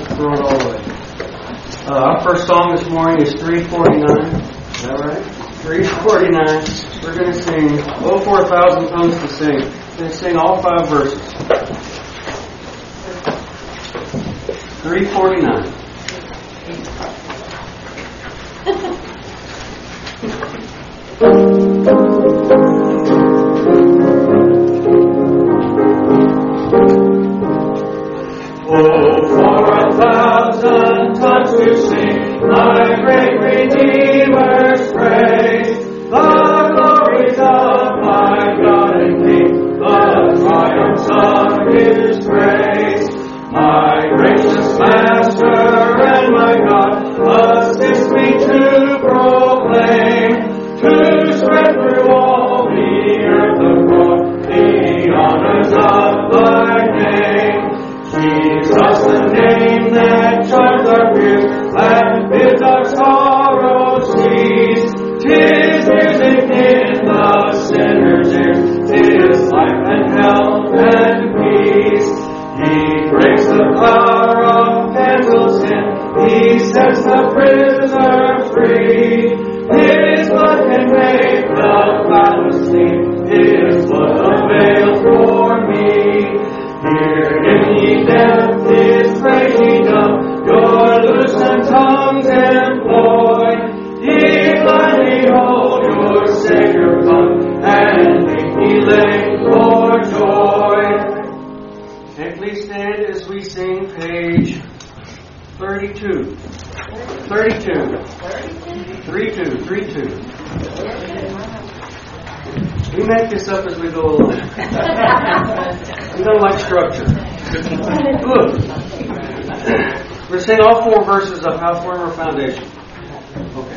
throw it all away. Our first song this morning is 349. Is that right? 349. We're going to sing, oh, 4,000 tongues to sing. We're going to sing all 5 verses. 349. Oh, for 1,000 tongues to sing my great Redeemer's praise, the glories of my God and King, the triumphs of His grace. My gracious Master and my God, assist me to proclaim, to spread through all the earth abroad the honors of Thy name. Jesus, the name that charms our fears, that bids our sorrow cease. 'Tis music in the sinner's ears, 'tis life and health and peace. He breaks the power of cancelled sin, He sets the prisoner free. His blood can make the foulest clean, His blood avails for me. Hear in ye deaf His praise ye dumb, your loosened tongues employ. Ye gladly hold your Savior come, and make ye late for joy. And please stand as we sing page 32. 32. 32. We make this up as we go along. We don't like structure. Good. We're saying all 4 verses of How Firm Our Foundation. Okay.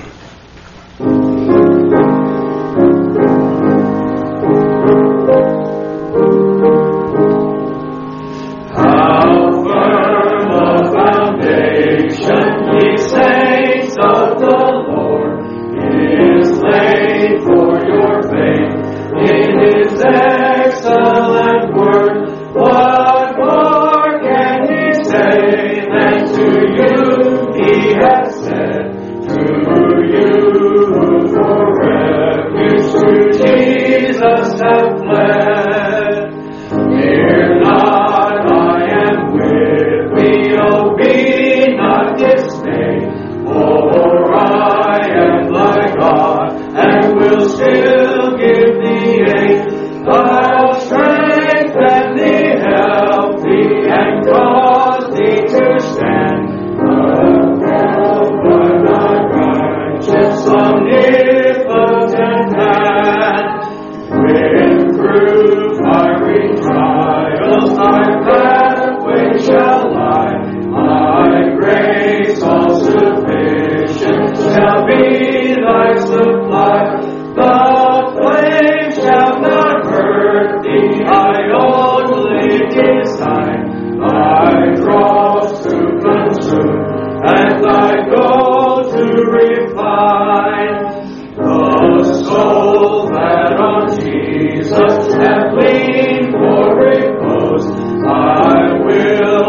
How firm a foundation, ye saints of the Lord, is laid for your faith in His excellent word. What more can He say than to you He has said? To you who for refuge to Jesus have fled. Fear not, I am with thee, oh, be not dismayed, for I am thy God, and will still give thee aid. I'll strengthen thee, help thee, and cause thee to stand, upheld by thy righteous, omnipotent hand. When through fiery trials thy pathway shall lie, my grace all sufficient shall be thy supply. The flame shall not hurt thee, I only design thy dross to consume, and thy gold to refine. The soul that on Jesus hath leaned for repose, I will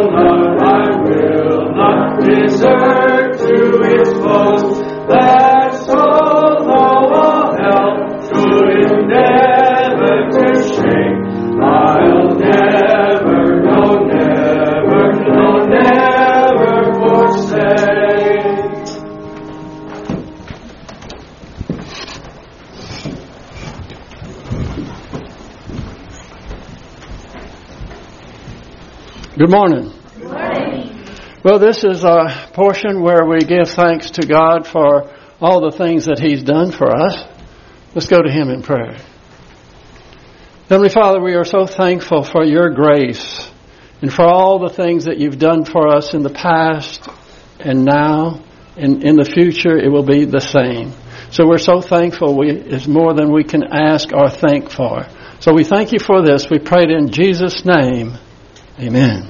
not desert to its foes. That soul, though all hell should endeavor to shake, I'll never forsake. Good morning. Good morning. Well, this is a portion where we give thanks to God for all the things that He's done for us. Let's go to Him in prayer. Heavenly Father, we are so thankful for your grace and for all the things that you've done for us in the past and now and in the future it will be the same. So we're so thankful. It's more than we can ask or thank for. So we thank you for this. We pray it in Jesus' name. Amen.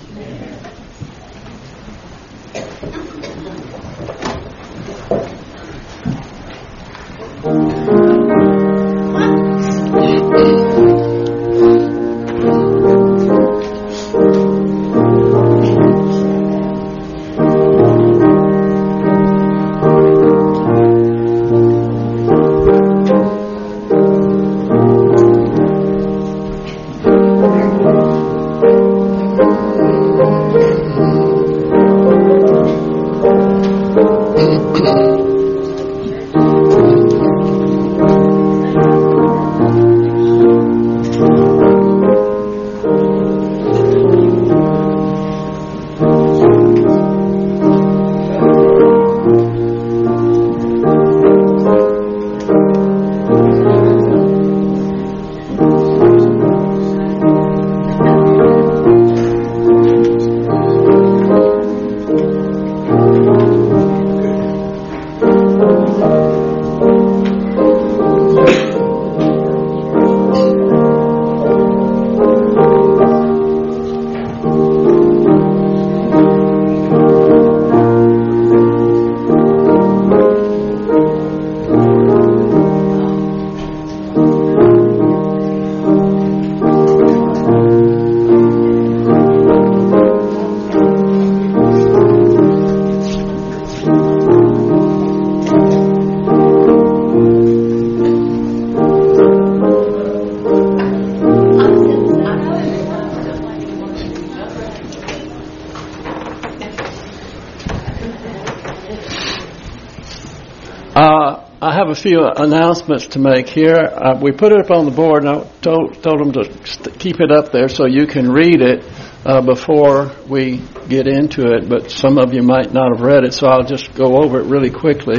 I have a few announcements to make here. We put it up on the board, and I told them to keep it up there so you can read it before we get into it, but some of you might not have read it, so I'll just go over it really quickly.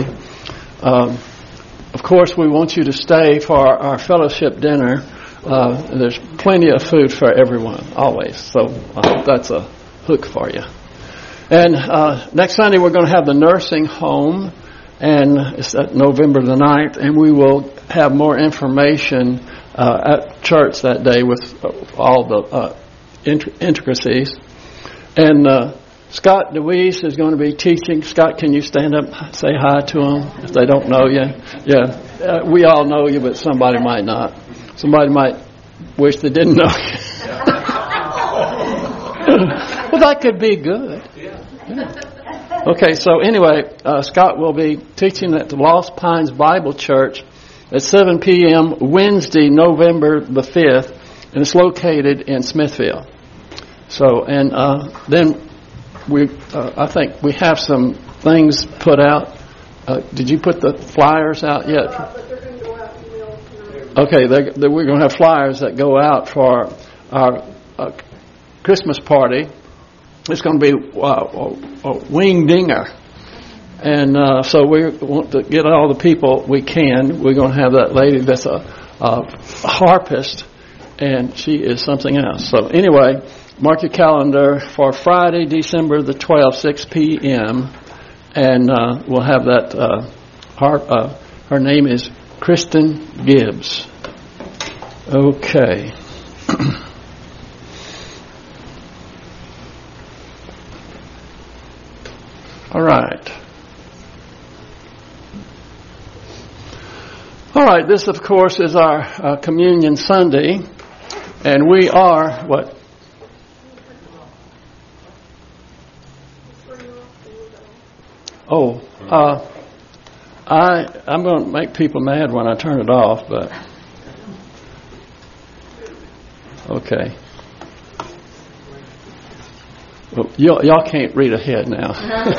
Of course, we want you to stay for our fellowship dinner. There's plenty of food for everyone, always, so I hope that's a hook for you. And next Sunday we're going to have the nursing home, and it's at November the 9th, and we will have more information at church that day with all the intricacies. And Scott DeWeese is going to be teaching. Scott, can you stand up, say hi to them if they don't know you? Yeah, we all know you, but somebody might not. Somebody might wish they didn't know you. Well, that could be good. Yeah. Okay, so anyway, Scott will be teaching at the Lost Pines Bible Church at 7 p.m. Wednesday, November the 5th, and it's located in Smithville. So, and then I think we have some things put out. Did you put the flyers out yet? But they're going to go out in email tonight. Okay, we're going to have flyers that go out for our Christmas party. It's going to be a wing dinger. And so we want to get all the people we can. We're going to have that lady that's a harpist, and she is something else. So anyway, mark your calendar for Friday, December the 12th, 6 p.m., and we'll have that her name is Kristen Gibbs. Okay. All right. All right, this, of course, is our Communion Sunday, and we are, what? Oh, I'm going to make people mad when I turn it off, but okay. Well, y'all can't read ahead now.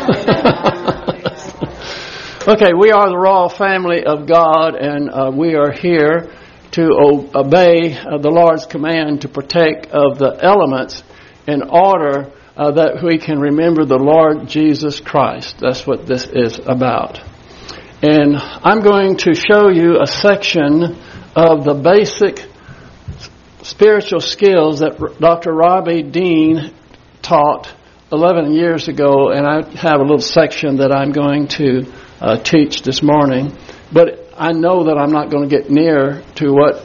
Okay, we are the royal family of God, and we are here to obey the Lord's command to partake of the elements in order that we can remember the Lord Jesus Christ. That's what this is about. And I'm going to show you a section of the basic spiritual skills that Dr. Robbie Dean taught 11 years ago, and I have a little section that I'm going to teach this morning. But I know that I'm not going to get near to what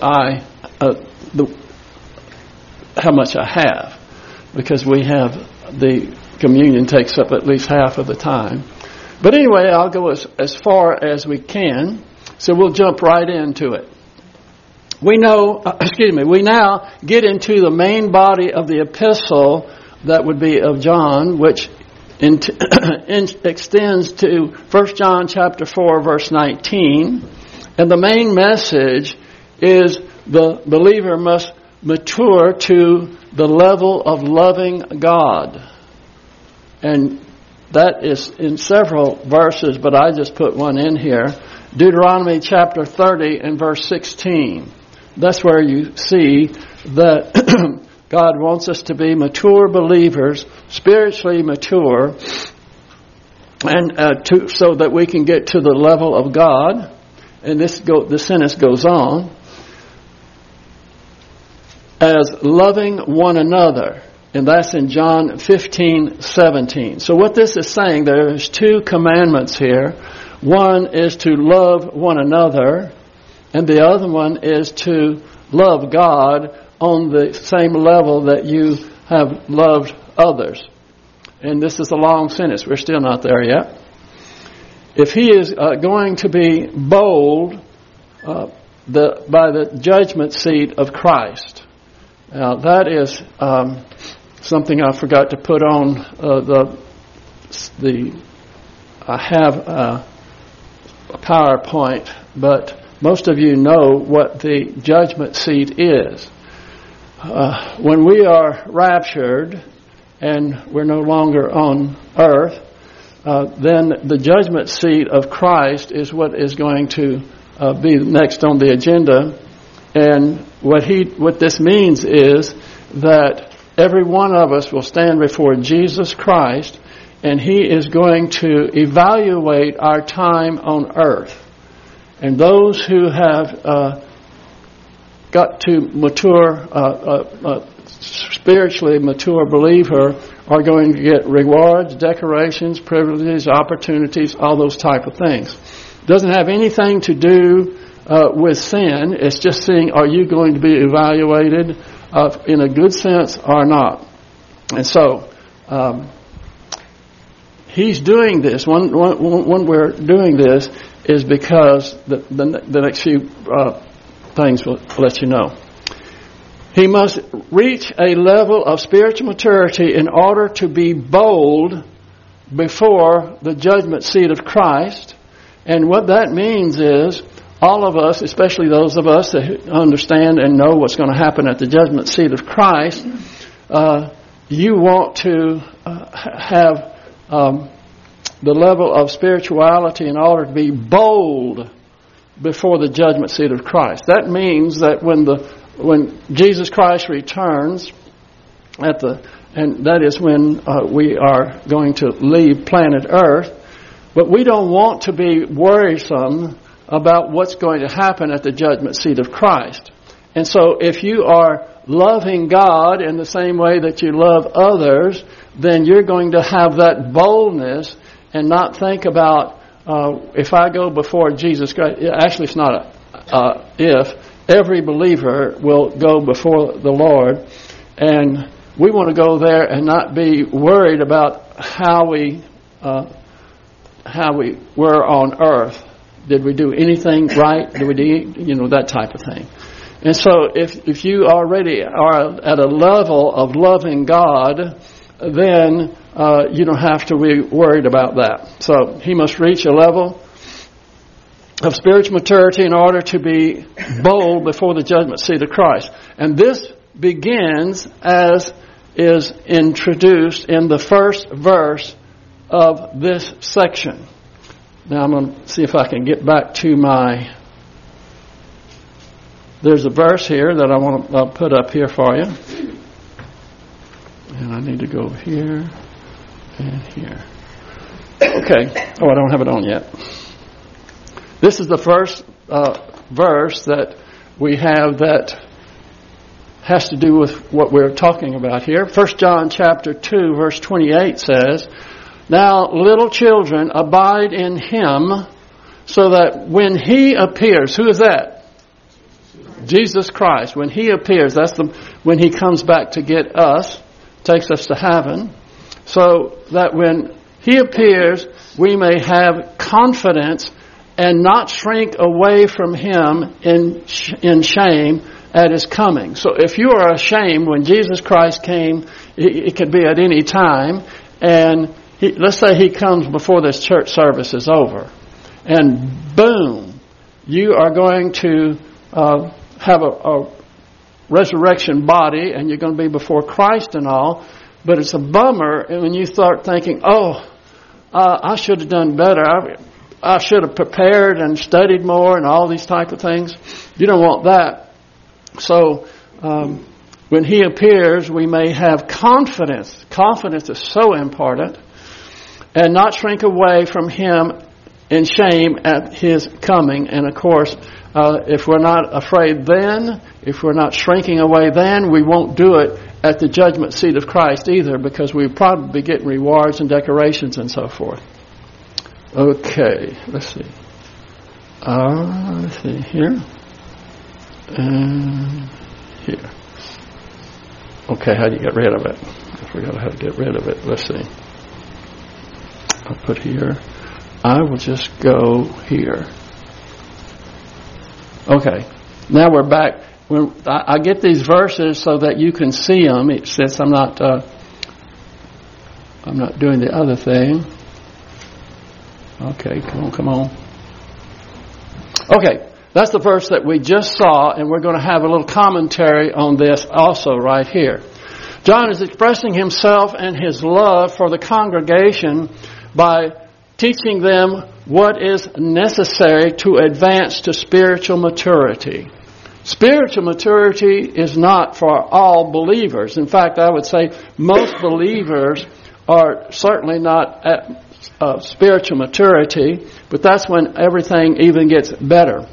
how much I have, because we have the communion takes up at least half of the time. But anyway, I'll go as far as we can, so we'll jump right into it. We now get into the main body of the epistle, that would be of John, which extends to 1 John chapter 4, verse 19. And the main message is the believer must mature to the level of loving God. And that is in several verses, but I just put one in here. Deuteronomy chapter 30 and verse 16. That's where you see that God wants us to be mature believers, spiritually mature, and so that we can get to the level of God. And the sentence goes on, as loving one another. And that's in John 15:17. So what this is saying, there's two commandments here. One is to love one another, and the other one is to love God on the same level that you have loved others. And this is a long sentence. We're still not there yet. If he is going to be bold by the judgment seat of Christ. Now that is something I forgot to put on I have a PowerPoint, but most of you know what the judgment seat is. When we are raptured and we're no longer on earth, then the judgment seat of Christ is what is going to be next on the agenda. And what this means is that every one of us will stand before Jesus Christ, and He is going to evaluate our time on earth. And those who have got to mature, spiritually mature believer are going to get rewards, decorations, privileges, opportunities, all those type of things. It doesn't have anything to do with sin. It's just seeing, are you going to be evaluated in a good sense or not? And so, He's doing this. When we're doing this is because the next few things will let you know. He must reach a level of spiritual maturity in order to be bold before the judgment seat of Christ. And what that means is all of us, especially those of us that understand and know what's going to happen at the judgment seat of Christ, you want to have the level of spirituality in order to be bold before the judgment seat of Christ. That means that when Jesus Christ returns and that is when we are going to leave planet Earth, but we don't want to be worrisome about what's going to happen at the judgment seat of Christ. And so if you are loving God in the same way that you love others, then you're going to have that boldness and not think about if I go before Jesus Christ. Actually, it's not if. Every believer will go before the Lord, and we want to go there and not be worried about how we were on earth. Did we do anything right? Did we do, that type of thing? And so if you already are at a level of loving God, then you don't have to be worried about that. So He must reach a level of spiritual maturity in order to be bold before the judgment seat of Christ. And this begins as is introduced in the first verse of this section. Now I'm going to see if I can get back to there's a verse here that I want to put up here for you. And I need to go here and here. Okay. Oh, I don't have it on yet. This is the first verse that we have that has to do with what we're talking about here. 1 John chapter 2, verse 28 says, "Now, little children, abide in Him, so that when He appears," who is that? Jesus Christ. When He appears, that's when He comes back to get us, takes us to heaven, so that when He appears, we may have confidence and not shrink away from Him in shame at His coming. So if you are ashamed when Jesus Christ came, it could be at any time, and let's say He comes before this church service is over, and boom, you are going to have a resurrection body, and you're going to be before Christ and all, but it's a bummer when you start thinking, I should have done better. I should have prepared and studied more and all these type of things. You don't want that. So when He appears, we may have confidence. Confidence is so important. And not shrink away from Him in shame at His coming. And of course, if we're not afraid then, if we're not shrinking away then, we won't do it at the judgment seat of Christ either, because we'll probably be getting rewards and decorations and so forth. Okay, let's see. Let's see here. And here. Okay, how do you get rid of it? I forgot how to get rid of it. Let's see. I'll put here. I will just go here. Okay, now we're back. When I get these verses so that you can see them, since I'm not doing the other thing. Okay, come on. Okay, that's the verse that we just saw, and we're going to have a little commentary on this also right here. John is expressing himself and his love for the congregation by teaching them what is necessary to advance to spiritual maturity. Spiritual maturity is not for all believers. In fact, I would say most believers are certainly not at spiritual maturity, but that's when everything even gets better.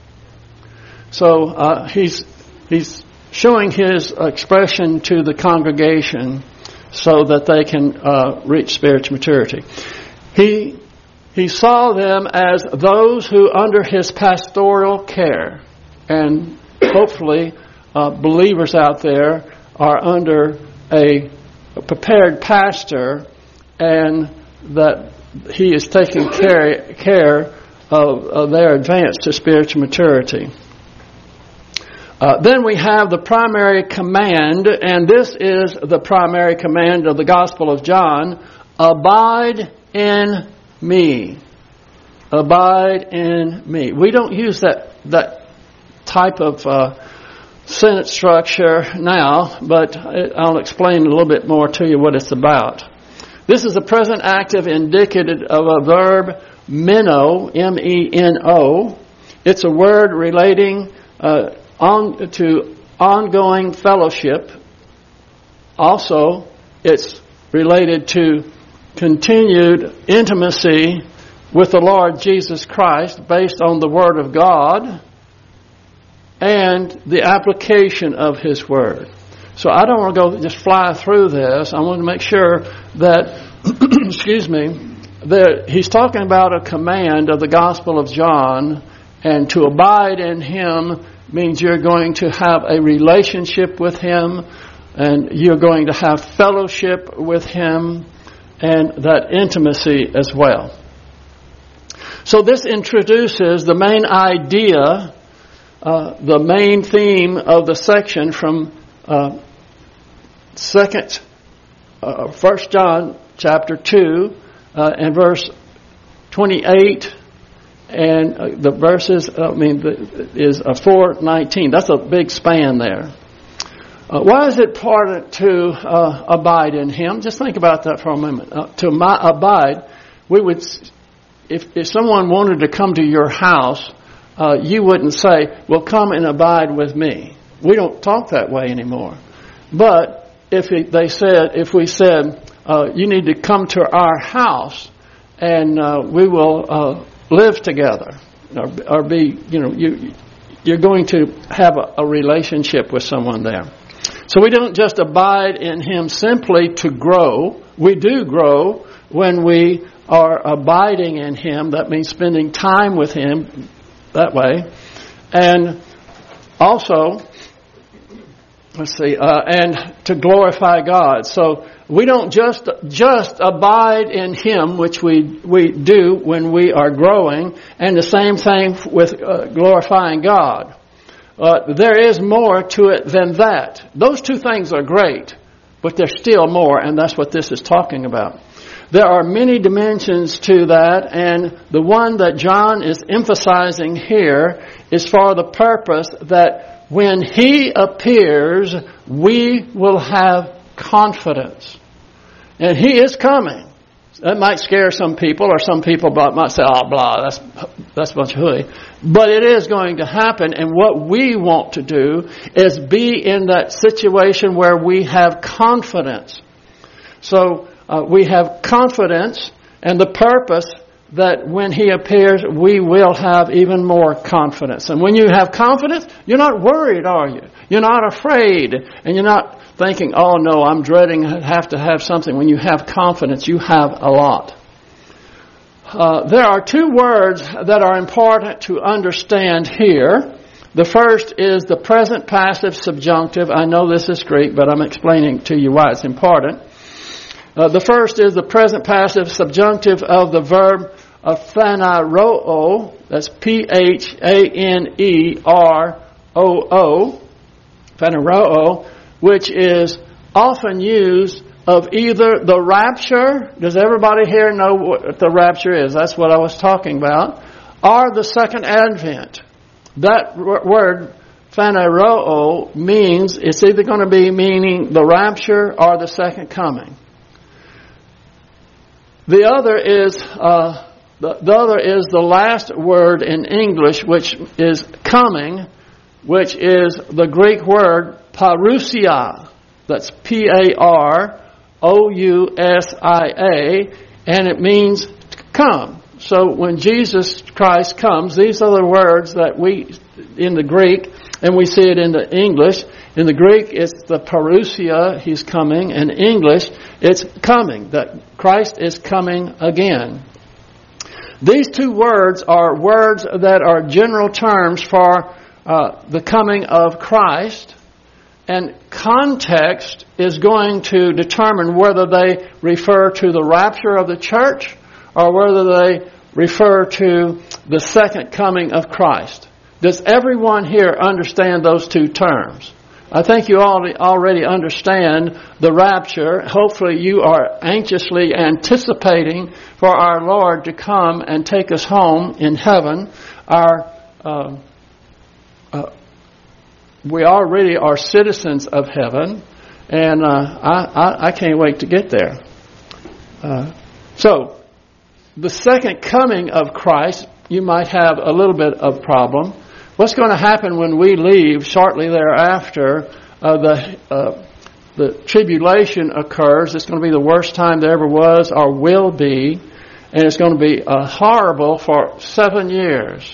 So he's showing his expression to the congregation so that they can reach spiritual maturity. He saw them as those who, under his pastoral care, and hopefully believers out there are under a prepared pastor, and that he is taking care of their advance to spiritual maturity. Then we have the primary command, and this is the primary command of the Gospel of John: abide in me. Abide in me. We don't use that type of sentence structure now, but I'll explain a little bit more to you what it's about. This is the present active indicative of a verb, meno, M-E-N-O. It's a word relating to ongoing fellowship. Also, it's related to continued intimacy with the Lord Jesus Christ based on the Word of God and the application of His Word. So I don't want to go just fly through this. I want to make sure that, excuse me, that he's talking about a command of the Gospel of John, and to abide in Him means you're going to have a relationship with Him, and you're going to have fellowship with Him, and that intimacy as well. So this introduces the main idea, the main theme of the section from 1 John chapter 2 and verse 28, and the verses, is 4:19. That's a big span there. Why is it important to abide in Him? Just think about that for a moment. Abide, we would, if someone wanted to come to your house, you wouldn't say, well, come and abide with me. We don't talk that way anymore. But if we said, you need to come to our house and we will live together, or be, you're going to have a relationship with someone there. So we don't just abide in Him simply to grow. We do grow when we are abiding in Him. That means spending time with Him that way. And also, and to glorify God. So we don't just abide in Him, which we do when we are growing, and the same thing with glorifying God. There is more to it than that. Those two things are great, but there's still more, and that's what this is talking about. There are many dimensions to that, and the one that John is emphasizing here is for the purpose that when He appears, we will have confidence. And He is coming. That might scare some people, or some people might say, oh, blah, that's a bunch of hooey. But it is going to happen, and what we want to do is be in that situation where we have confidence. So we have confidence, and the purpose that when He appears, we will have even more confidence. And when you have confidence, you're not worried, are you? You're not afraid, and you're not thinking, oh no, I'm dreading have to have something. When you have confidence, you have a lot. There are two words that are important to understand here. The first is the present passive subjunctive. I know this is Greek, but I'm explaining to you why it's important. The first is the present passive subjunctive of the verb phaneroo. That's Phaneroo. Phaneroo, which is often used of either the rapture. Does everybody here know what the rapture is? That's what I was talking about. Or the second advent. That word phaneroo means, it's either going to be meaning the rapture or the second coming. The other is the last word in English, which is coming, which is the Greek word parousia. That's Parousia, and it means come. So when Jesus Christ comes, these are the words that we, in the Greek, and we see it in the English. In the Greek, it's the parousia, He's coming. In English, it's coming, that Christ is coming again. These two words are words that are general terms for the coming of Christ, and context is going to determine whether they refer to the rapture of the church or whether they refer to the second coming of Christ. Does everyone here understand those two terms? I think you already understand the rapture. Hopefully you are anxiously anticipating for our Lord to come and take us home in heaven. We already are citizens of heaven, and I can't wait to get there. So, the second coming of Christ, you might have a little bit of problem. What's going to happen when we leave shortly thereafter? The tribulation occurs. It's going to be the worst time there ever was or will be, and it's going to be horrible for 7 years.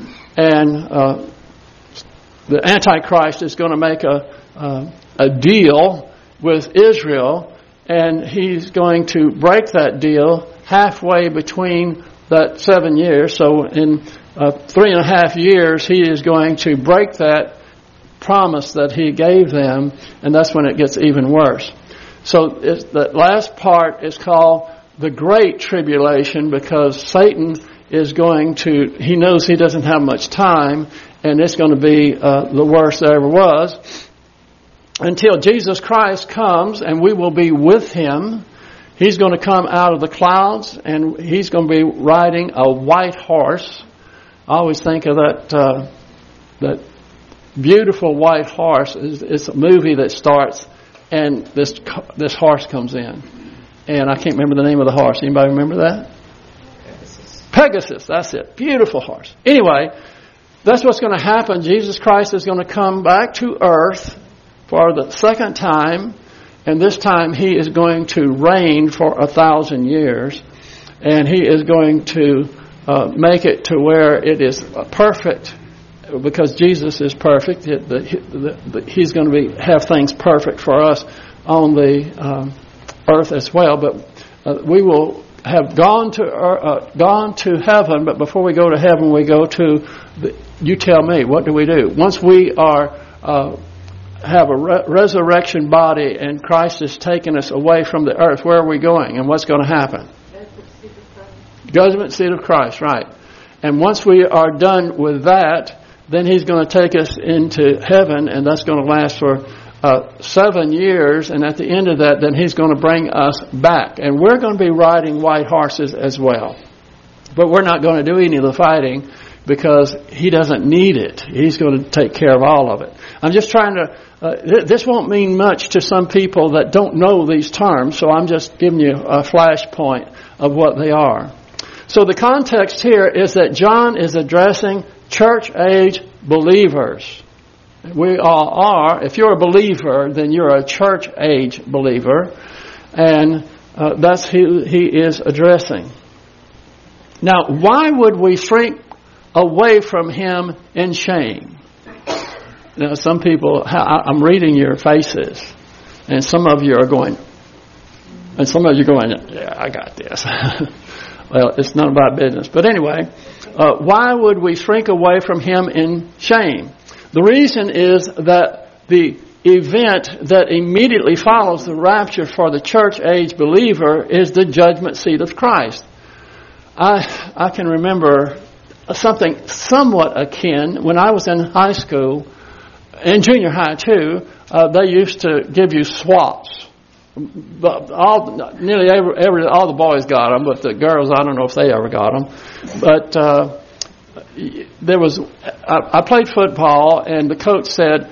And the Antichrist is going to make a deal with Israel, and he's going to break that deal halfway between that 7 years. So in 3.5 years, he is going to break that promise that he gave them, and that's when it gets even worse. So the last part is called the Great Tribulation, because Satan is going to, he knows he doesn't have much time, and it's going to be the worst there ever was, until Jesus Christ comes and we will be with Him. He's going to come out of the clouds, and He's going to be riding a white horse. I always think of that beautiful white horse. It's a movie that starts, and this horse comes in, and I can't remember the name of the horse. Anybody remember that? Pegasus. That's it. Beautiful horse. Anyway, that's what's going to happen. Jesus Christ is going to come back to earth for the second time, and this time He is going to reign for 1,000 years, and He is going to make it to where it is perfect, because Jesus is perfect. He's going to have things perfect for us on the earth as well. But we will have gone to heaven. But before we go to heaven, we go to you tell me, what do we do once we are have a resurrection body and Christ has taken us away from the earth? Where are we going, and what's going to happen? Judgment seat of Christ, right. And once we are done with that, then He's going to take us into heaven, and that's going to last for 7 years. And at the end of that, then He's going to bring us back. And we're going to be riding white horses as well. But we're not going to do any of the fighting, because He doesn't need it. He's going to take care of all of it. I'm just trying to... this won't mean much to some people that don't know these terms, so I'm just giving you a flash point of what they are. So the context here is that John is addressing church-age believers. We all are. If you're a believer, then you're a church-age believer. And that's who he is addressing. Now, why would we shrink away from Him in shame? Now, some people, I'm reading your faces, and some of you are going, and some of you are going, yeah, I got this. Well, it's none of our business. But anyway, why would we shrink away from Him in shame? The reason is that the event that immediately follows the rapture for the church-age believer is the judgment seat of Christ. I can remember something somewhat akin when I was in high school, and junior high too. They used to give you swaps. But all the boys got them, but the girls, I don't know if they ever got them. But I played football, and the coach said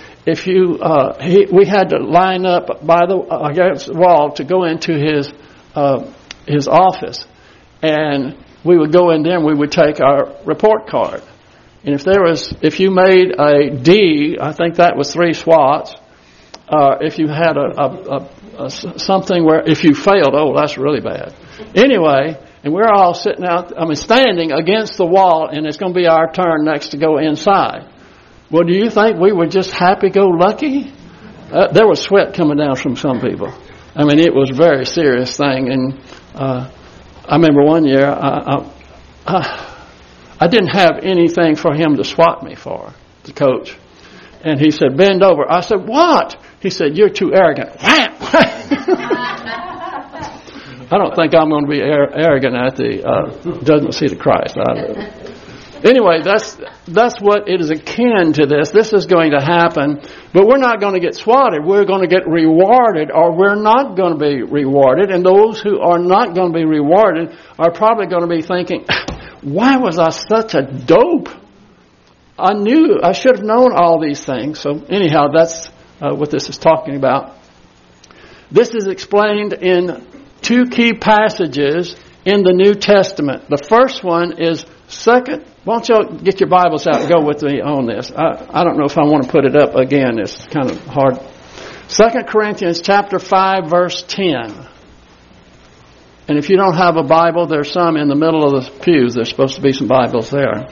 we had to line up by the against the wall to go into his office, and we would go in there and we would take our report card. And if you made a D, I think that was 3 swats. If you had something where if you failed, oh, that's really bad. Anyway, and we're all standing against the wall, and it's going to be our turn next to go inside. Well, do you think we were just happy-go-lucky? There was sweat coming down from some people. I mean, it was a very serious thing. And I remember one year, I didn't have anything for him to swat me for, the coach. And he said, bend over. I said, what? He said, you're too arrogant. Wham! I don't think I'm going to be arrogant at the Judgment Seat of Christ. Anyway, that's what it is akin to this. This is going to happen, but we're not going to get swatted. We're going to get rewarded, or we're not going to be rewarded. And those who are not going to be rewarded are probably going to be thinking, why was I such a dope? I should have known all these things. So anyhow, that's what this is talking about. This is explained in 2 key passages in the New Testament. The first one is second. Why don't you get your Bibles out and go with me on this? I don't know if I want to put it up again. It's kind of hard. 2 Corinthians chapter 5, verse 10. And if you don't have a Bible, there's some in the middle of the pews. There's supposed to be some Bibles there.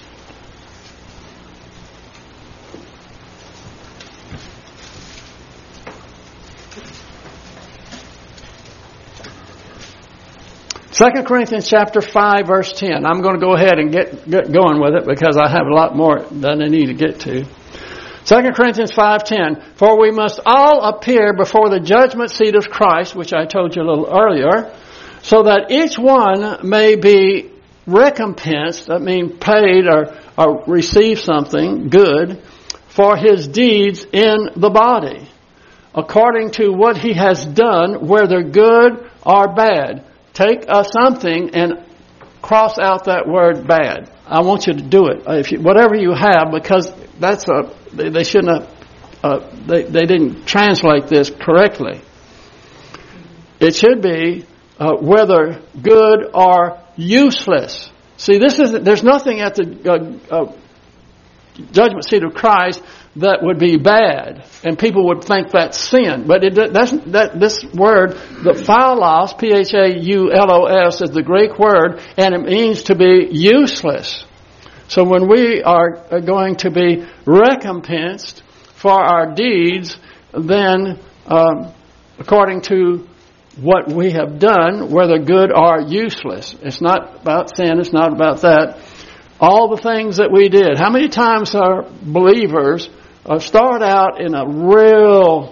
Second Corinthians chapter 5, verse 10. I'm going to go ahead and get going with it because I have a lot more than I need to get to. 2 Corinthians 5:10. For we must all appear before the judgment seat of Christ, which I told you a little earlier, so that each one may be recompensed, that means paid or receive something good, for his deeds in the body, according to what he has done, whether good or bad. Take something and cross out that word bad. I want you to do it. Whatever you have, because they shouldn't have, they didn't translate this correctly. It should be whether good or useless. See, there's nothing at the judgment seat of Christ that would be bad, and people would think that's sin. But this word, the phaulos, P-H-A-U-L-O-S, is the Greek word, and it means to be useless. So when we are going to be recompensed for our deeds, then according to what we have done, whether good or useless. It's not about sin, it's not about that. All the things that we did. How many times are believers start out in a real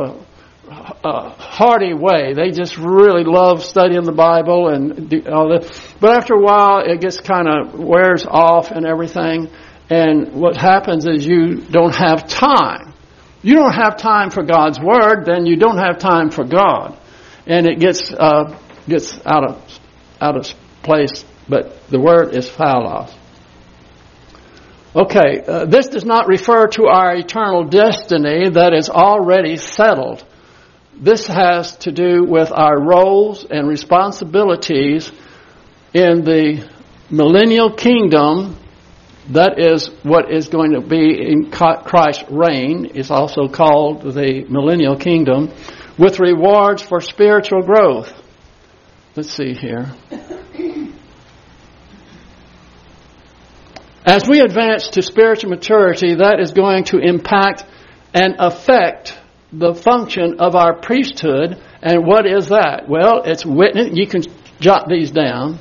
hearty way? They just really love studying the Bible and do all that. But after a while, it gets kind of wears off and everything. And what happens is you don't have time. You don't have time for God's Word, then you don't have time for God. And it gets out of place. But the word is phaulos. Okay, this does not refer to our eternal destiny that is already settled. This has to do with our roles and responsibilities in the millennial kingdom. That is what is going to be in Christ's reign. It's also called the millennial kingdom, with rewards for spiritual growth. Let's see here. As we advance to spiritual maturity, that is going to impact and affect the function of our priesthood. And what is that? Well, it's witness. You can jot these down.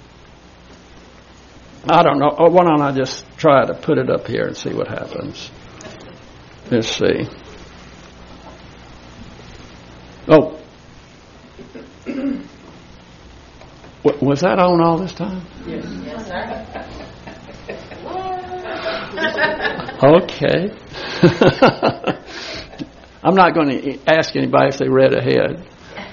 I don't know. Why don't I just try to put it up here and see what happens? Let's see. Oh. Was that on all this time? Yes, sir. Okay. I'm not going to ask anybody if they read ahead.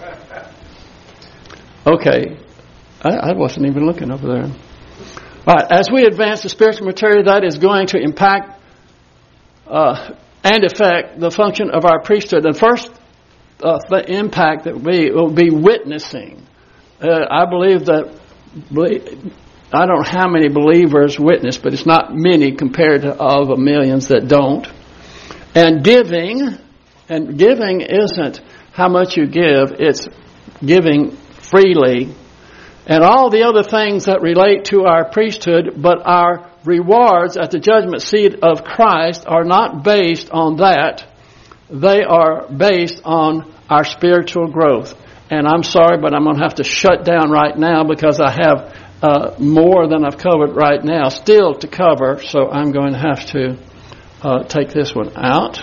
Okay. I wasn't even looking over there. All right. As we advance to spiritual maturity, that is going to impact and affect the function of our priesthood. And first, the impact that will be witnessing. I believe that, I don't know how many believers witness, but it's not many compared to all the millions that don't. And giving isn't how much you give, it's giving freely. And all the other things that relate to our priesthood, but our rewards at the judgment seat of Christ are not based on that. They are based on our spiritual growth. And I'm sorry, but I'm going to have to shut down right now because I have more than I've covered right now still to cover. So I'm going to have to take this one out.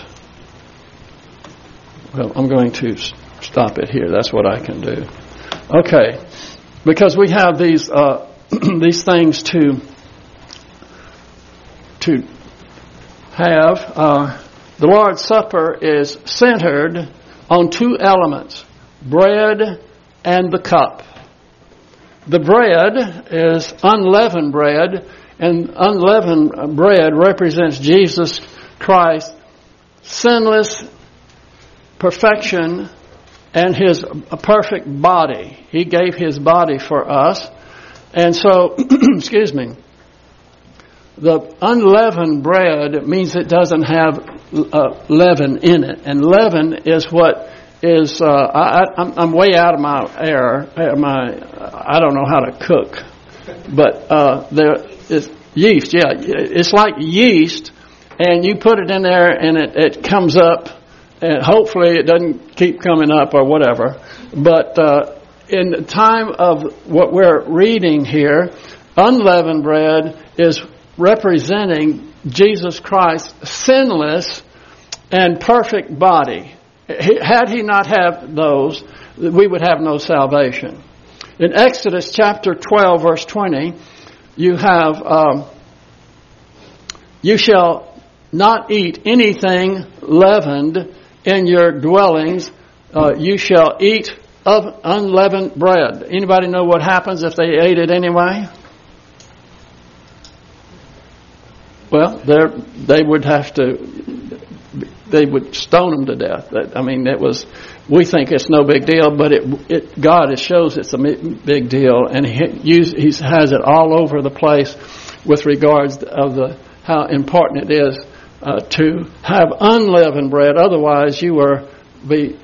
Well, I'm going to stop it here. That's what I can do. Okay. Because we have these these things to have. The Lord's Supper is centered on two elements, bread and the cup. The bread is unleavened bread, and unleavened bread represents Jesus Christ's sinless perfection and His perfect body. He gave His body for us. And so, excuse me, the unleavened bread means it doesn't have leaven in it. And leaven is what is, I'm way out of my air. I don't know how to cook. But there is yeast, yeah. It's like yeast, and you put it in there and it comes up. And hopefully it doesn't keep coming up or whatever. But in the time of what we're reading here, unleavened bread is representing Jesus Christ's sinless and perfect body. Had He not had those, we would have no salvation. In Exodus chapter 12, verse 20, you have, you shall not eat anything leavened in your dwellings. You shall eat of unleavened bread. Anybody know what happens if they ate it anyway? Well, they would have to, they would stone them to death. I mean, we think it's no big deal, but God shows it's a big deal, and He has it all over the place with regards of how important it is to have unleavened bread. Otherwise, you will be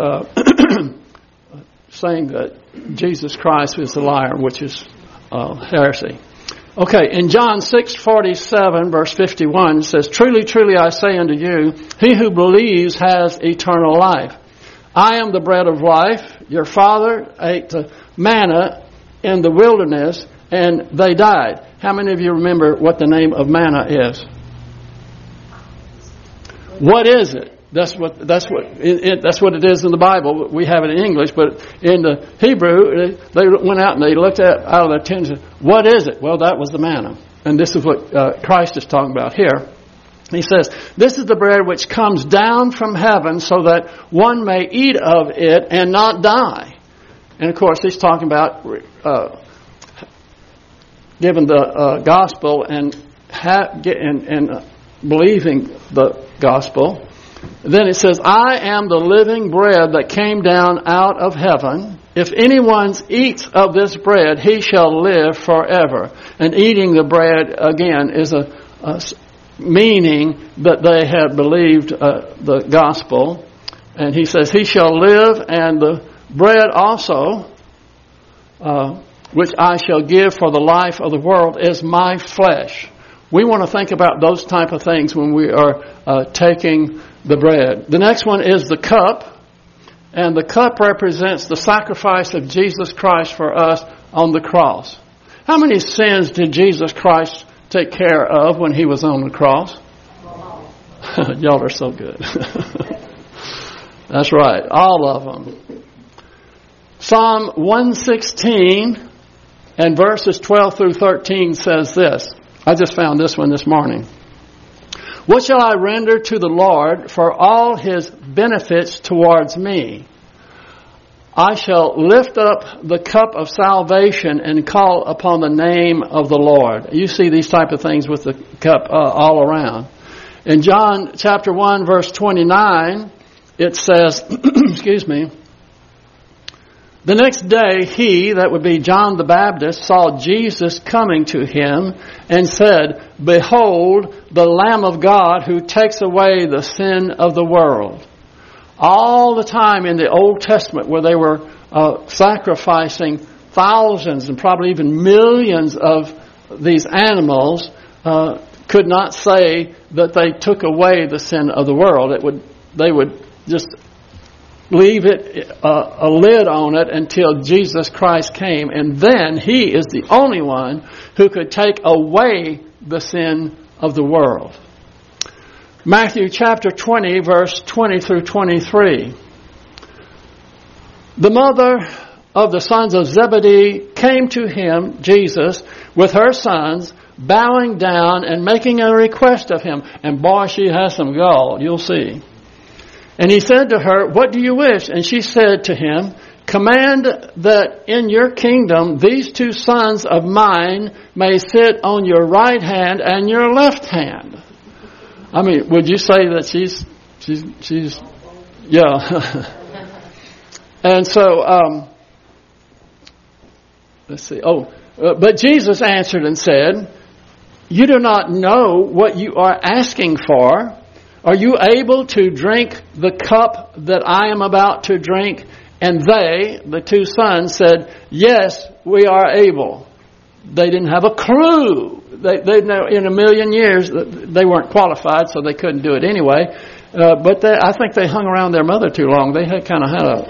saying that Jesus Christ is a liar, which is heresy. Okay, in John 6:47, verse 51, it says, "Truly, truly, I say unto you, he who believes has eternal life. I am the bread of life. Your father ate the manna in the wilderness, and they died." How many of you remember what the name of manna is? What is it? That's what it is in the Bible. We have it in English, but in the Hebrew, they went out and they looked out of their tins and said, "What is it?" Well, that was the manna. And this is what Christ is talking about here. He says, "This is the bread which comes down from heaven so that one may eat of it and not die." And of course, he's talking about giving the gospel and believing the gospel. Then it says, "I am the living bread that came down out of heaven. If anyone eats of this bread, he shall live forever." And eating the bread, again, is a meaning that they had believed the gospel. And he says, "He shall live, and the bread also, which I shall give for the life of the world, is my flesh." We want to think about those type of things when we are taking the bread. The next one is the cup. And the cup represents the sacrifice of Jesus Christ for us on the cross. How many sins did Jesus Christ take care of when He was on the cross? Y'all are so good. That's right. All of them. Psalm 116 and verses 12 through 13 says this. I just found this one this morning. "What shall I render to the Lord for all His benefits towards me? I shall lift up the cup of salvation and call upon the name of the Lord." You see these type of things with the cup all around. In John chapter 1, verse 29, it says, excuse me, The next day he, that would be John the Baptist, saw Jesus coming to him and said, Behold, the Lamb of God who takes away the sin of the world. All the time in the Old Testament where they were sacrificing thousands and probably even millions of these animals, could not say that they took away the sin of the world. They would just leave it a lid on it until Jesus Christ came, and then He is the only one who could take away the sin of the world. Matthew chapter 20, verse 20 through 23. The mother of the sons of Zebedee came to him, Jesus, with her sons, bowing down and making a request of him. And boy, she has some gall, you'll see. And he said to her, What do you wish? And she said to him, Command that in your kingdom these two sons of mine may sit on your right hand and your left hand. I mean, would you say that she's yeah. And so, let's see. But Jesus answered and said, You do not know what you are asking for. Are you able to drink the cup that I am about to drink? And they, the two sons, said, Yes, we are able. They didn't have a clue. They know in a million years they weren't qualified, so they couldn't do it anyway. But I think they hung around their mother too long. They had kind of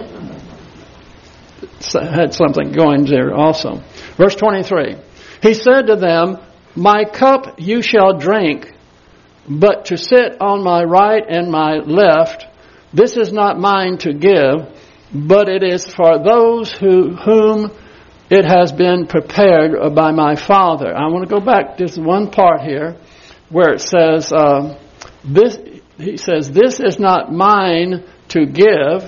had something going there also. Verse 23. He said to them, My cup you shall drink, but to sit on my right and my left, this is not mine to give, but it is for those whom it has been prepared by my Father. I want to go back just one part here where it says, he says, this is not mine to give,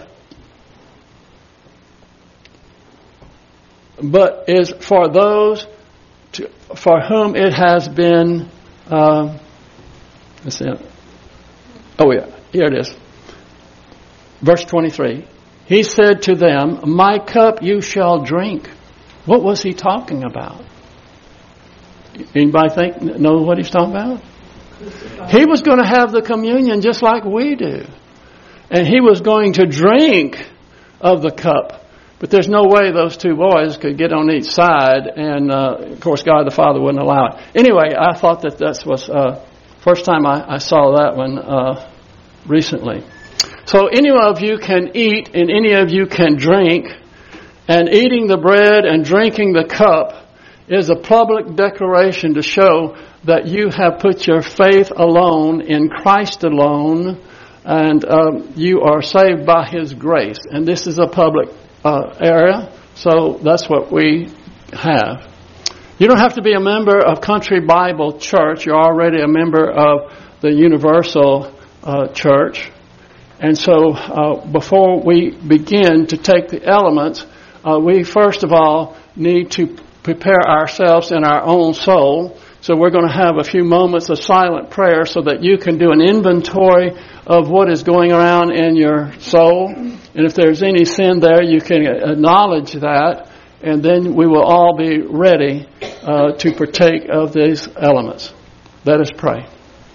but is for those for whom it has been, let's see. Oh yeah, here it is. Verse 23. He said to them, My cup you shall drink. What was he talking about? Anybody know what he's talking about? He was going to have the communion just like we do. And he was going to drink of the cup. But there's no way those two boys could get on each side. And, of course, God the Father wouldn't allow it. Anyway, I thought that was first time I saw that one recently. So any of you can eat and any of you can drink. And eating the bread and drinking the cup is a public declaration to show that you have put your faith alone in Christ alone, and you are saved by His grace. And this is a public area, so that's what we have. You don't have to be a member of Country Bible Church. You're already a member of the Universal Church. And so before we begin to take the elements, we first of all need to prepare ourselves in our own soul. So we're going to have a few moments of silent prayer so that you can do an inventory of what is going around in your soul. And if there's any sin there, you can acknowledge that. And then we will all be ready to partake of these elements. Let us pray.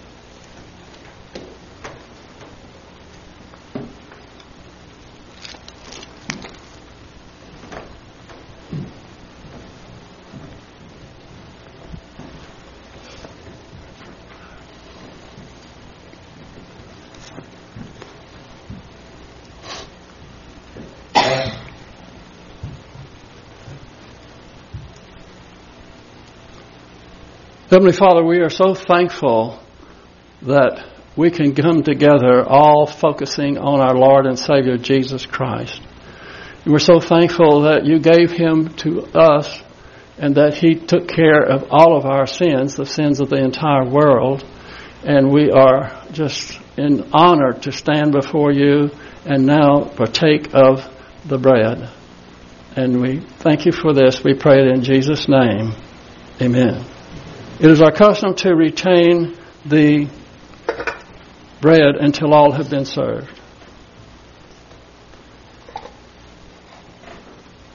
Heavenly Father, we are so thankful that we can come together all focusing on our Lord and Savior Jesus Christ. And we're so thankful that you gave Him to us and that He took care of all of our sins, the sins of the entire world. And we are just in honor to stand before you and now partake of the bread. And we thank you for this. We pray it in Jesus' name. Amen. It is our custom to retain the bread until all have been served.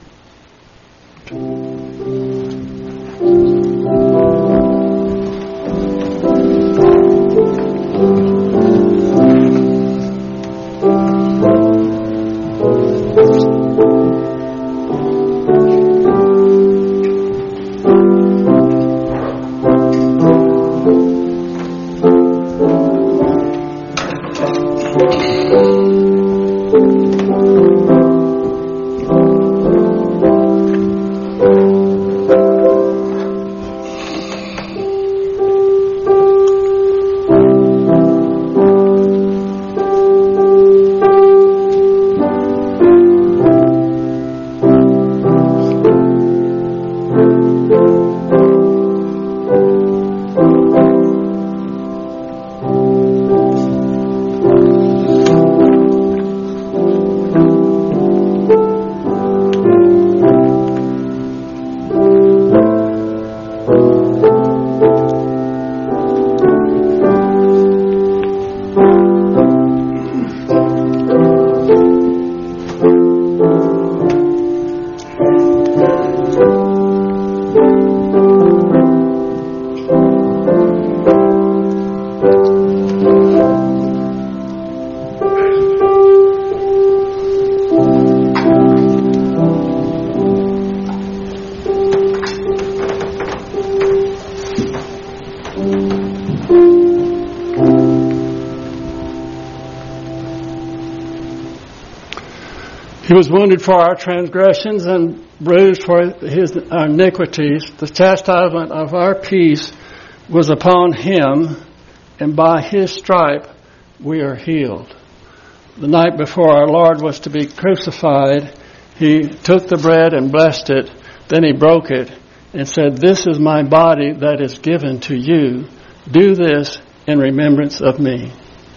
He was wounded for our transgressions and bruised for our iniquities. The chastisement of our peace was upon him, and by his stripe we are healed. The night before our Lord was to be crucified, he took the bread and blessed it. Then he broke it and said, "This is my body that is given to you. Do this in remembrance of me."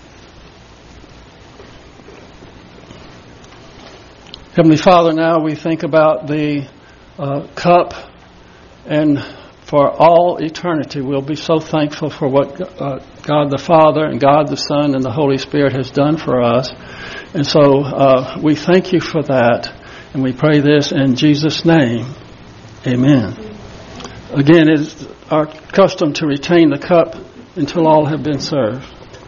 Heavenly Father, now we think about the cup, and for all eternity we'll be so thankful for what God the Father and God the Son and the Holy Spirit has done for us. And so we thank you for that, and we pray this in Jesus' name. Amen. Again, it is our custom to retain the cup until all have been served.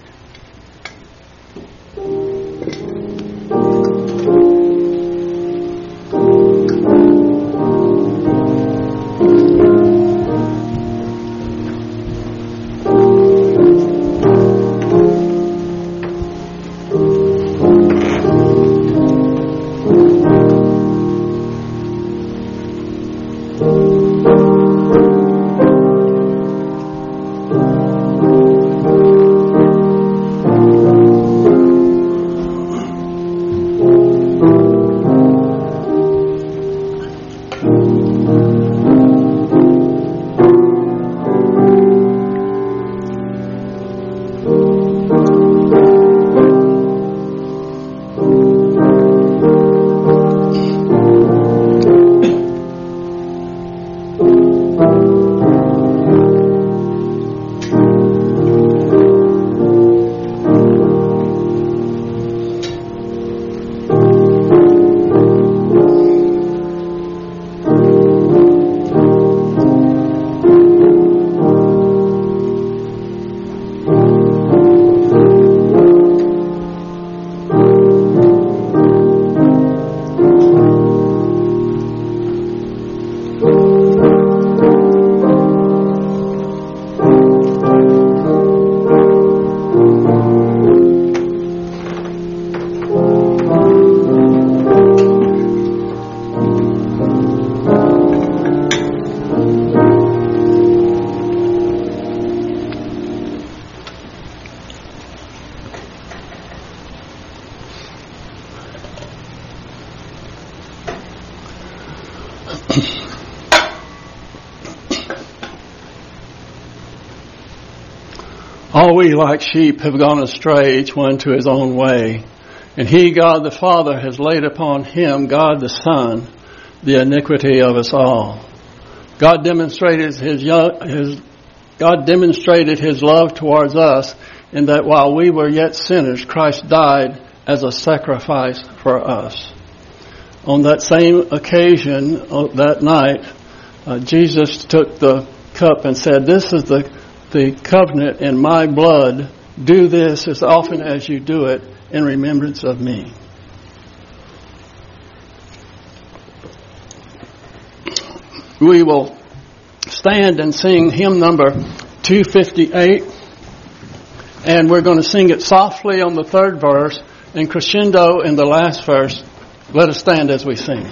All we like sheep have gone astray, each one to his own way. And he, God the Father, has laid upon him, God the Son, the iniquity of us all. God demonstrated his love towards us in that while we were yet sinners, Christ died as a sacrifice for us. On that same occasion, that night, Jesus took the cup and said, "This is the covenant in my blood. Do this as often as you do it in remembrance of me." We will stand and sing hymn number 258, and we're going to sing it softly on the third verse and crescendo in the last verse. Let us stand as we sing.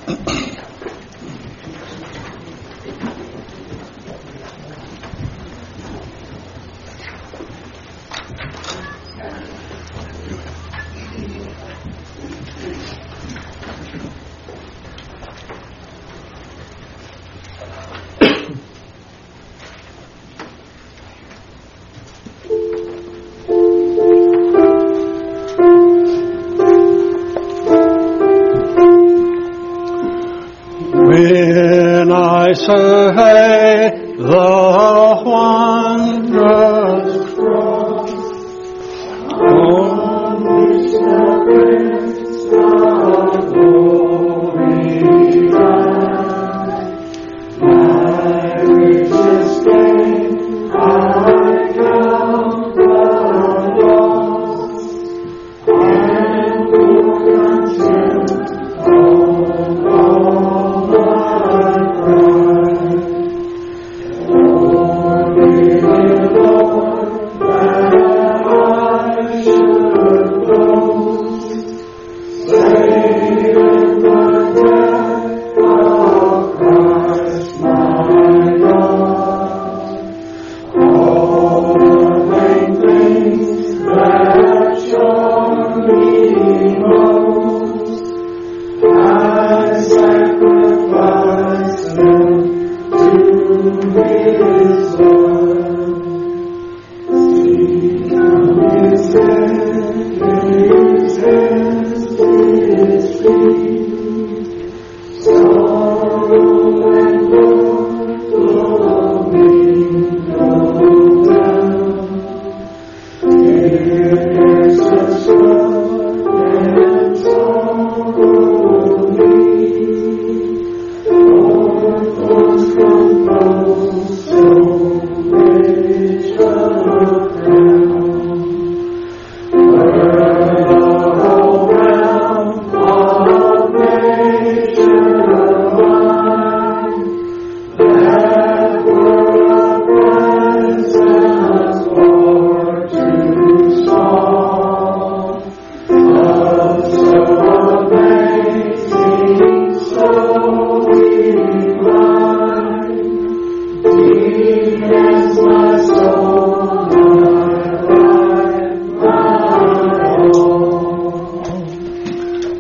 When I survey the wondrous cross on which the Prince of Glory died, my richest gain I count the loss, and will content all my pride.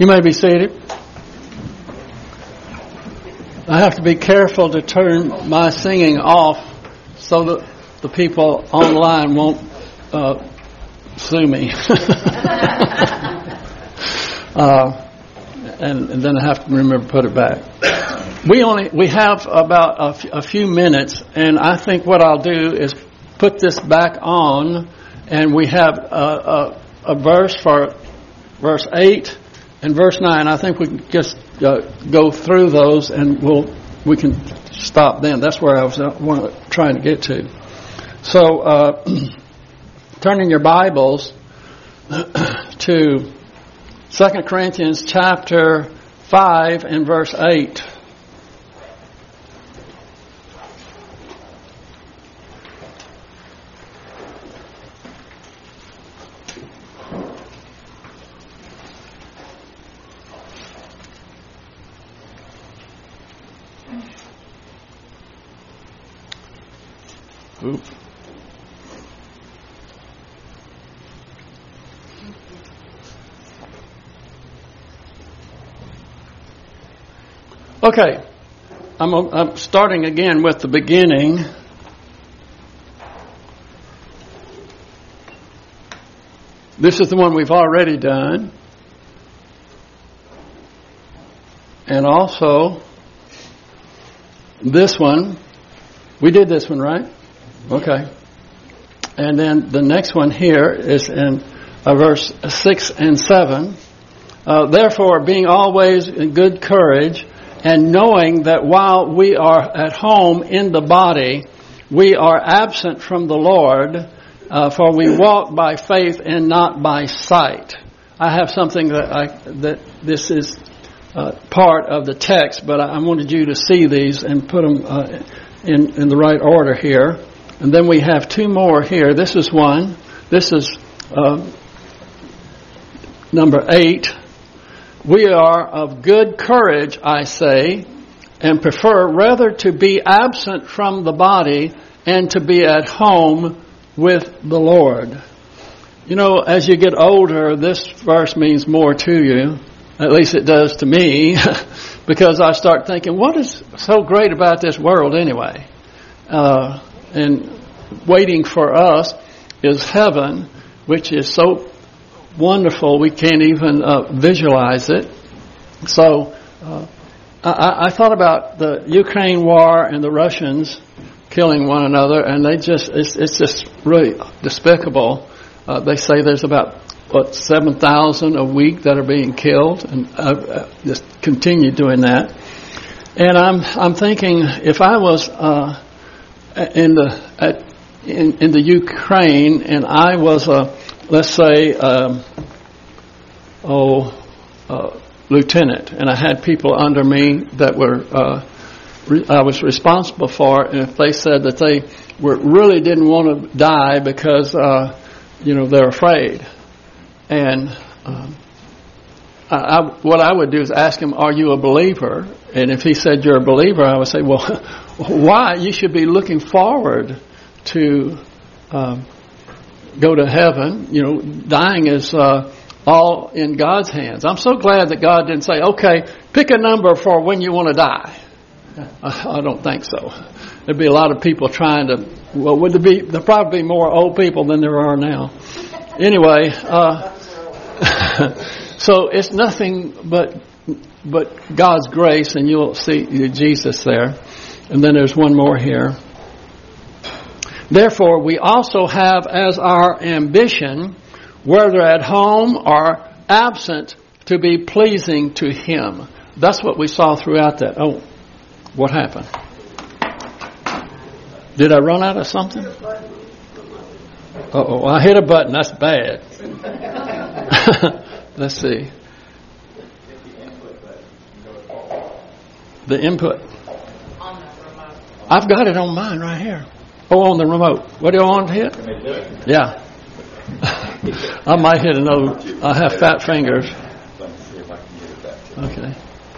You may be seated. I have to be careful to turn my singing off so that the people online won't sue me. And then I have to remember to put it back. We have about a few minutes, and I think what I'll do is put this back on, and we have a verse for verse 8 and verse 9. I think we can just go through those, and we can stop then. That's where I was trying to get to. So, turning your Bibles to 2 Corinthians chapter 5 and verse 8. Okay, I'm starting again with the beginning. This is the one we've already done. And also, this one, we did this one, right? Okay. And then the next one here is in verse 6 and 7. Therefore, being always in good courage, and knowing that while we are at home in the body, we are absent from the Lord, for we walk by faith and not by sight. I have something that this is part of the text, but I wanted you to see these and put them in the right order here. And then we have two more here. This is one. This is number 8. We are of good courage, I say, and prefer rather to be absent from the body and to be at home with the Lord. You know, as you get older, this verse means more to you. At least it does to me, because I start thinking, what is so great about this world anyway? And waiting for us is heaven, which is so wonderful we can't even visualize it. So I thought about the Ukraine war and the Russians killing one another, and it's just really despicable. They say there's about 7,000 a week that are being killed, and just continue doing that. And I'm thinking, if I was in the Ukraine and I was let's say, lieutenant, and I had people under me that were I was responsible for, and if they said that they really didn't want to die because they're afraid, and what I would do is ask him, "Are you a believer?" And if he said, "You're a believer," I would say, "Well, why? You should be looking forward to go to heaven. Dying is all in God's hands." I'm so glad that God didn't say, "Okay, pick a number for when you want to die." I don't think so. There'd be a lot of people trying to. Well, there'd probably be more old people than there are now. Anyway, so it's nothing but God's grace, and you'll see Jesus there. And then there's one more here. Therefore, we also have as our ambition, whether at home or absent, to be pleasing to Him. That's what we saw throughout that. Oh, what happened? Did I run out of something? Uh-oh, I hit a button. That's bad. Let's see. The input. On the remote. I've got it on mine right here. Oh, on the remote. What do you want to hit? Yeah. I might hit another. I have fat fingers. Okay.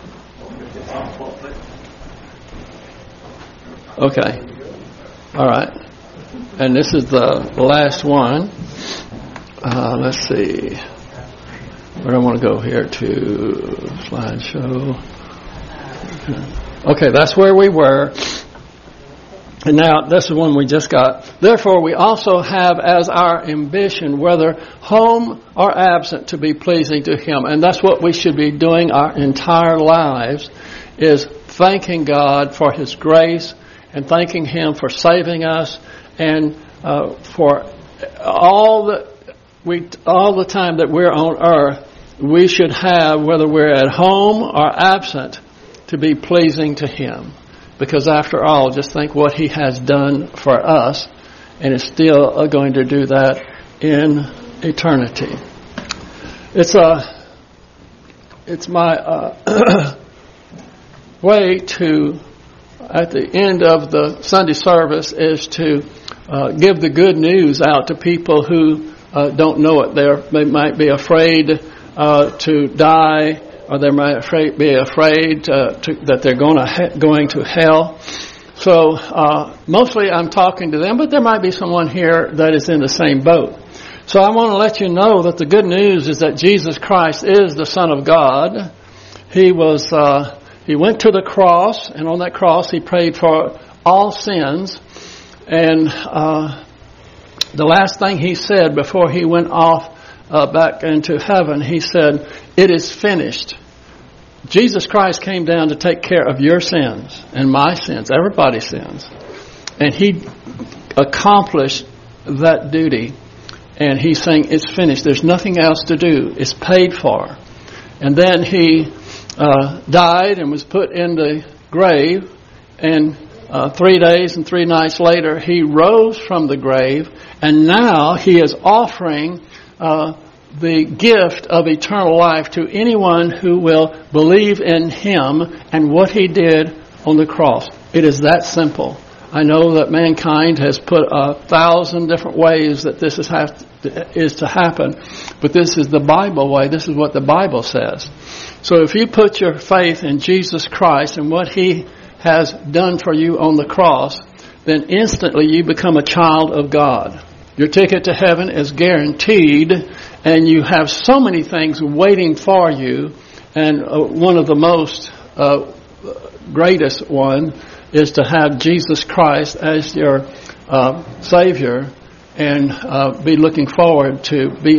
Okay. All right. And this is the last one. Let's see. Where do I want to go here to slideshow? Okay, that's where we were. And now, this is one we just got. Therefore, we also have as our ambition, whether home or absent, to be pleasing to Him. And that's what we should be doing our entire lives, is thanking God for His grace and thanking Him for saving us and for all the time that we're on earth. We should have, whether we're at home or absent, to be pleasing to Him. Because after all, just think what He has done for us, and is still going to do that in eternity. It's my way to, at the end of the Sunday service, is to give the good news out to people who don't know it. They might be afraid to die, or they might be afraid that they're going to hell. So mostly I'm talking to them, but there might be someone here that is in the same boat. So I want to let you know that the good news is that Jesus Christ is the Son of God. He went to the cross, and on that cross He paid for all sins. And the last thing He said before He went off back into heaven, He said, "It is finished." Jesus Christ came down to take care of your sins and my sins, everybody's sins. And He accomplished that duty. And He's saying, it's finished. There's nothing else to do. It's paid for. And then He died and was put in the grave. And 3 days and 3 nights later, He rose from the grave. And now He is offering the gift of eternal life to anyone who will believe in Him and what He did on the cross. It is that simple. I know that mankind has put 1,000 different ways that this is to happen, but this is the Bible way. This is what the Bible says. So if you put your faith in Jesus Christ and what He has done for you on the cross, then instantly you become a child of God. Your ticket to heaven is guaranteed, and you have so many things waiting for you. And one of the most greatest one is to have Jesus Christ as your Savior, and be looking forward to be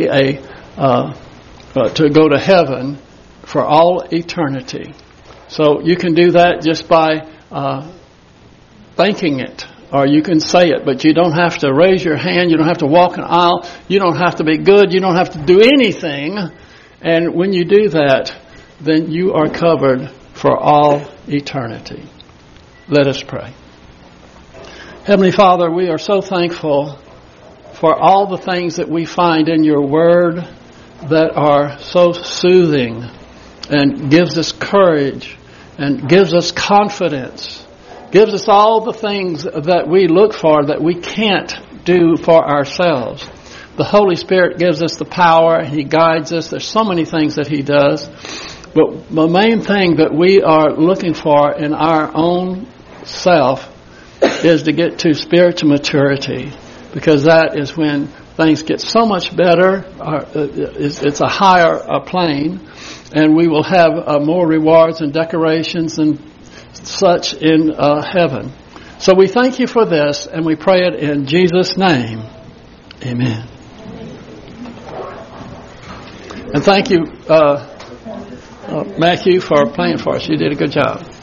to go to heaven for all eternity. So you can do that just by thanking it. Or you can say it, but you don't have to raise your hand. You don't have to walk an aisle. You don't have to be good. You don't have to do anything. And when you do that, then you are covered for all eternity. Let us pray. Heavenly Father, we are so thankful for all the things that we find in your Word that are so soothing and gives us courage and gives us confidence. Gives us all the things that we look for that we can't do for ourselves. The Holy Spirit gives us the power. He guides us. There's so many things that He does. But the main thing that we are looking for in our own self is to get to spiritual maturity. Because that is when things get so much better. It's a higher plane. And we will have more rewards and decorations and such in heaven. So we thank you for this, and we pray it in Jesus' name. Amen. And thank you, Matthew, for playing for us. You did a good job.